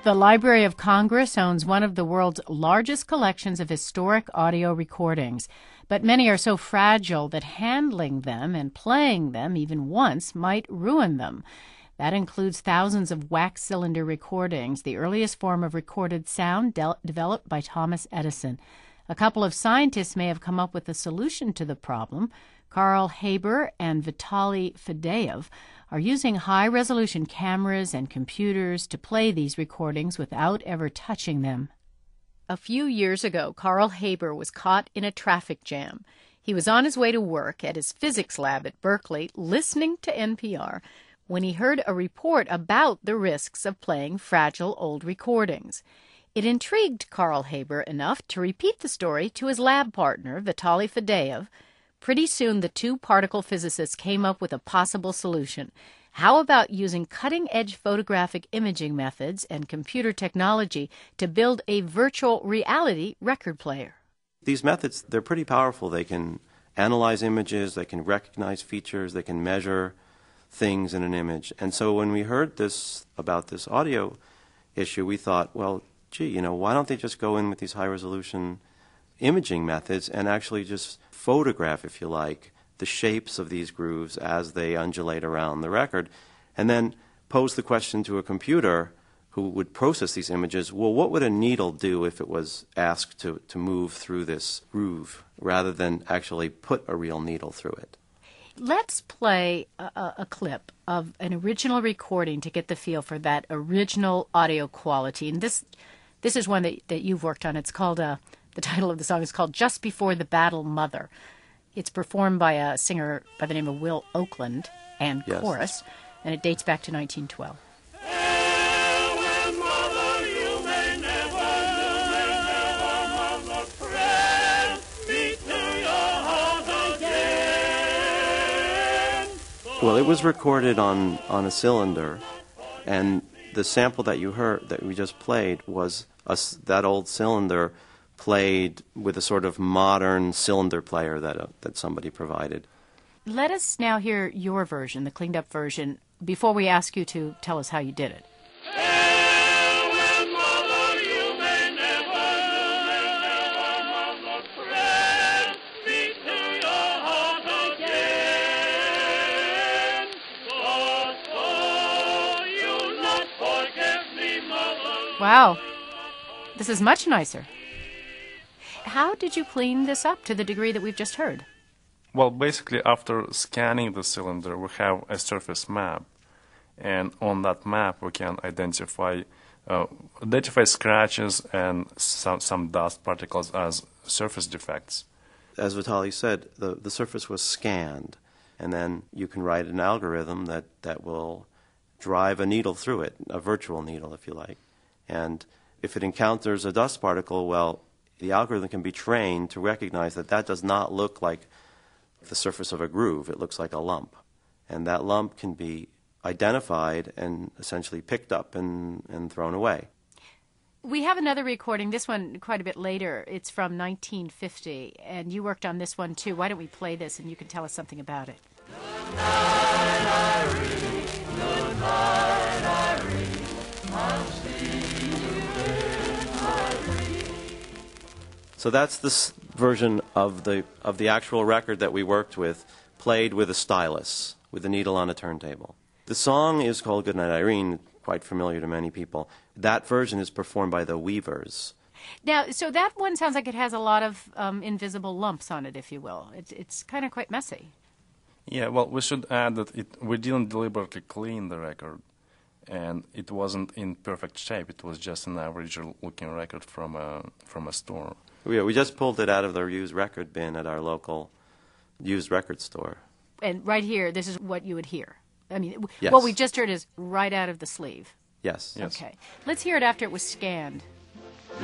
The Library of Congress owns one of the world's largest collections of historic audio recordings, but many are so fragile that handling them and playing them even once might ruin them. That includes thousands of wax cylinder recordings, the earliest form of recorded sound developed by Thomas Edison. A couple of scientists may have come up with a solution to the problem. Carl Haber and Vitaly Fadeev are using high-resolution cameras and computers to play these recordings without ever touching them. A few years ago, Carl Haber was caught in a traffic jam. He was on his way to work at his physics lab at Berkeley, listening to NPR, when he heard a report about the risks of playing fragile old recordings. It intrigued Carl Haber enough to repeat the story to his lab partner, Vitaly Fadeev. Pretty soon, the two particle physicists came up with a possible solution. How about using cutting-edge photographic imaging methods and computer technology to build a virtual reality record player? These methods, they're pretty powerful. They can analyze images, they can recognize features, they can measure things in an image. And so when we heard about this audio issue, we thought, well, gee, why don't they just go in with these high-resolution imaging methods and actually just photograph, if you like, the shapes of these grooves as they undulate around the record, and then pose the question to a computer who would process these images, well, what would a needle do if it was asked to move through this groove rather than actually put a real needle through it? Let's play a clip of an original recording to get the feel for that original audio quality. And this is one that you've worked on. It's called, the title of the song is called Just Before the Battle, Mother. It's performed by a singer by the name of Will Oakland and chorus, and it dates back to 1912. Well, it was recorded on a cylinder, and the sample that you heard, that we just played, was that old cylinder played with a sort of modern cylinder player that somebody provided. Let us now hear your version, the cleaned-up version, before we ask you to tell us how you did it. Wow, this is much nicer. How did you clean this up to the degree that we've just heard? Well, basically, after scanning the cylinder, we have a surface map. And on that map, we can identify scratches and some dust particles as surface defects. As Vitaly said, the surface was scanned. And then you can write an algorithm that will drive a needle through it, a virtual needle, if you like. And if it encounters a dust particle, well, the algorithm can be trained to recognize that does not look like the surface of a groove. It looks like a lump. And that lump can be identified and essentially picked up and thrown away. We have another recording, this one quite a bit later. It's from 1950, and you worked on this one too. Why don't we play this and you can tell us something about it. Good night, Irene. Good night, Irene. I'll see you again, Irene. So that's this version of the actual record that we worked with, played with a stylus, with a needle on a turntable. The song is called Good Night, Irene, quite familiar to many people. That version is performed by the Weavers. Now, so that one sounds like it has a lot of invisible lumps on it, if you will. It's kind of quite messy. Yeah, well, we should add that we didn't deliberately clean the record, and it wasn't in perfect shape. It was just an average-looking record from a store. Yeah, we just pulled it out of their used record bin at our local used record store. And right here, this is what you would hear. I mean, yes. What we just heard is right out of the sleeve. Yes. Okay. Let's hear it after it was scanned. Good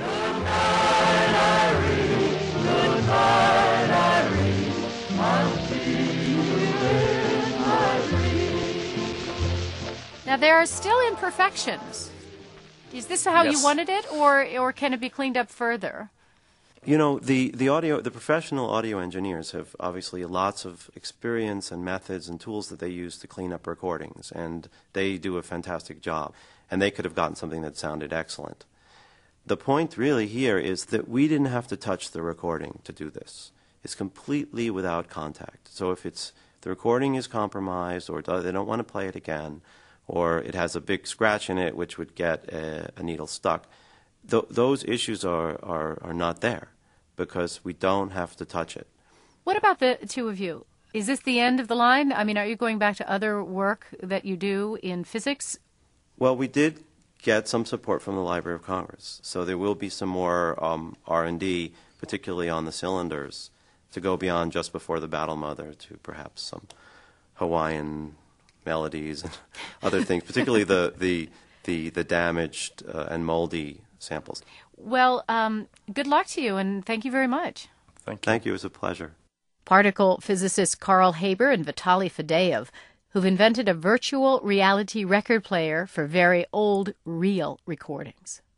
night, Irene. Good night, Irene. I'll see you again, Irene. Now, there are still imperfections. Is this how you wanted it, or can it be cleaned up further? You know, the professional audio engineers have obviously lots of experience and methods and tools that they use to clean up recordings, and they do a fantastic job. And they could have gotten something that sounded excellent. The point really here is that we didn't have to touch the recording to do this. It's completely without contact. So if the recording is compromised, or they don't want to play it again, or it has a big scratch in it which would get a needle stuck, those issues are not there because we don't have to touch it. What about the two of you? Is this the end of the line? I mean, are you going back to other work that you do in physics? Well, we did get some support from the Library of Congress, so there will be some more R&D, particularly on the cylinders, to go beyond Just Before the Battle Mother to perhaps some Hawaiian melodies and other things, particularly the damaged and moldy samples. Well, good luck to you, and thank you very much. Thank you. Thank you. It was a pleasure. Particle physicists Carl Haber and Vitaly Fadeev, who've invented a virtual reality record player for very old, real recordings.